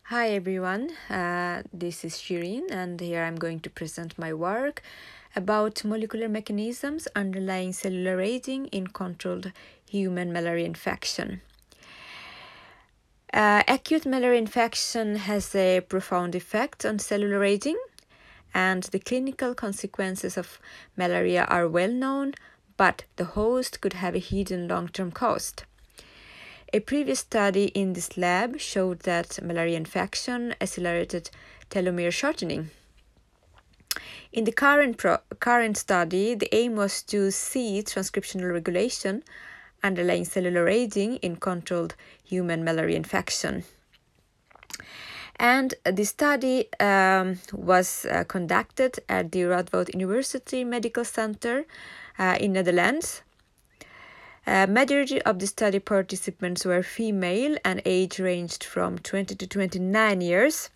Hi everyone, this is Shirin, and here I'm going to present my work about molecular mechanisms underlying cellular aging in controlled human malaria infection. Acute malaria infection has a profound effect on cellular aging, and the clinical consequences of malaria are well known, but the host could have a hidden long-term cost. A previous study in this lab showed that malaria infection accelerated telomere shortening. In the current study, the aim was to see transcriptional regulation underlying cellular aging in controlled human malaria infection. And the study was conducted at the Radboud University Medical Center in Netherlands. Majority of the study participants were female and age ranged from 20 to 29 years.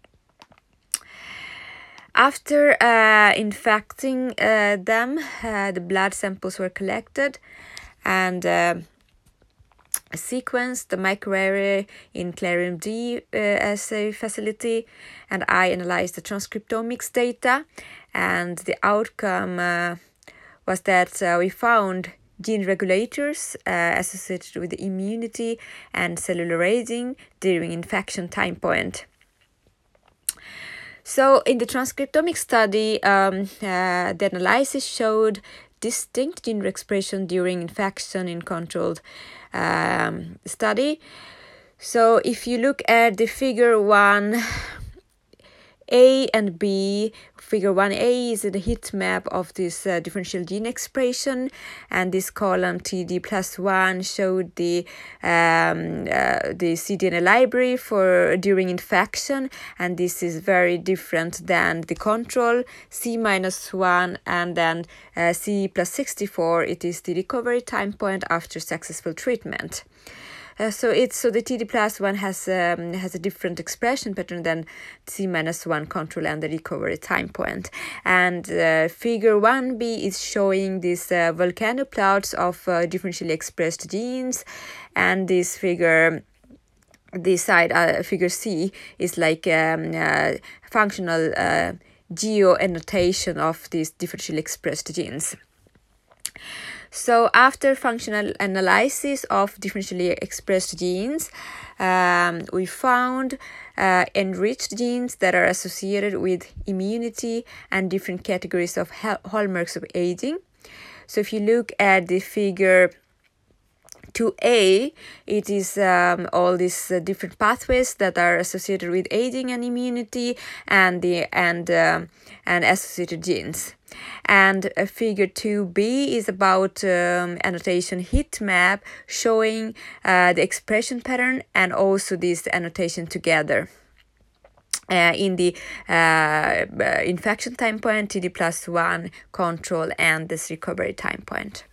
After infecting them, the blood samples were collected and sequenced the microarray in CLARIMD assay facility, and I analyzed the transcriptomics data, and the outcome was that we found gene regulators associated with immunity and cellular aging during infection time point. So in the transcriptomic study, the analysis showed distinct gene expression during infection in controlled study. So if you look at the figure 1A and B, figure 1A is the heat map of this differential gene expression, and this column TD+1 showed the cDNA library for during infection, and this is very different than the control C-1, and then C+64. It is the recovery time point after successful treatment. So the TD+1 has a different expression pattern than C-1 control and the recovery time point. And figure 1B is showing these volcano plots of differentially expressed genes, and this figure, this side, figure C, is like functional geo-annotation of these differentially expressed genes. So after functional analysis of differentially expressed genes, we found enriched genes that are associated with immunity and different categories of hallmarks of aging. So if you look at the figure 2A, it is all these different pathways that are associated with aging and immunity and associated genes. And figure 2B is about annotation heat map showing the expression pattern and also this annotation together. In the infection time point, TD+1 control, and this recovery time point.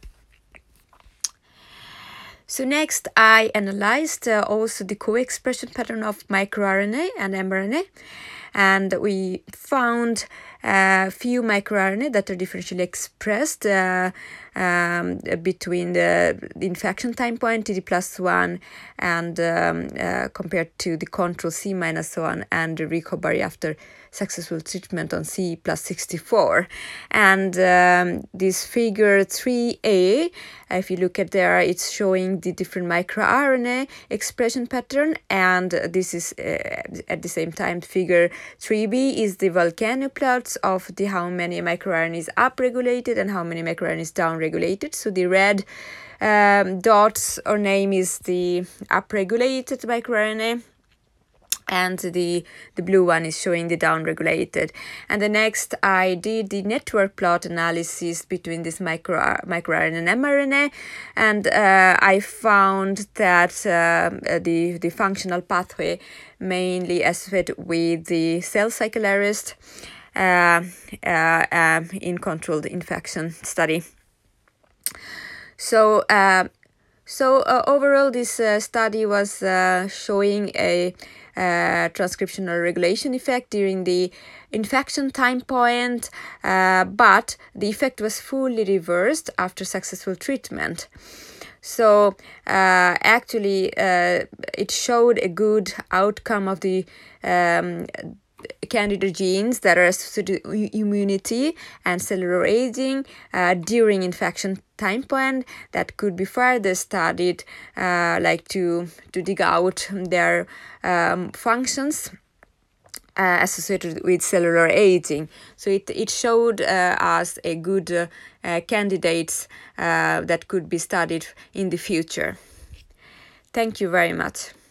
So next, I analyzed also the co-expression pattern of microRNA and mRNA, and we found a few microRNA that are differentially expressed between the infection time point TD+1 and compared to the control C-1 and the recovery after successful treatment on C+64. And this figure 3A, if you look at there, it's showing the different microRNA expression pattern, and this is at the same time figure 3B is the volcano plots of the how many microRNA is upregulated and how many microRNA is downregulated. So the red dots or name is the upregulated microRNA, and the blue one is showing the downregulated. And the next, I did the network plot analysis between this microRNA and mRNA, and I found that the functional pathway mainly associated with the cell cycle arrest in controlled infection study. So overall, this study was showing a transcriptional regulation effect during the infection time point, but the effect was fully reversed after successful treatment. So actually it showed a good outcome of the candida genes that are associated with immunity and cellular aging during infection time point that could be further studied, like to dig out their functions associated with cellular aging. So it showed us a good candidates that could be studied in the future. Thank you very much.